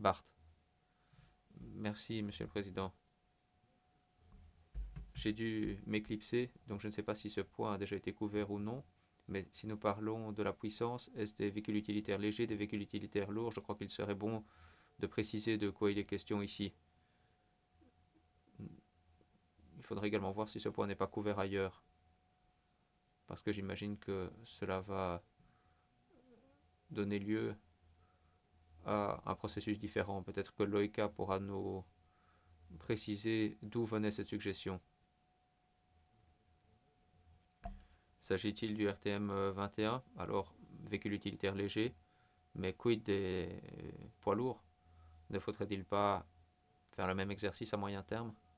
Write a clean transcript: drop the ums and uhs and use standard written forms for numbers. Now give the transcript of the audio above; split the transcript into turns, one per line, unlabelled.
Bart. Merci, Monsieur le Président. J'ai dû m'éclipser, donc je ne sais pas si ce point a déjà été couvert ou non. Mais si nous parlons de la puissance, est-ce des véhicules utilitaires légers, des véhicules utilitaires lourds? Je crois qu'il serait bon de préciser de quoi il est question ici. Il faudrait également voir si ce point n'est pas couvert ailleurs, parce que j'imagine que cela va donner lieu à un processus différent. Peut-être que l'OICA pourra nous préciser d'où venait cette suggestion. S'agit-il du RTM 21? Alors, véhicule utilitaire léger, mais quid des poids lourds? Ne faudrait-il pas faire le même exercice à moyen terme?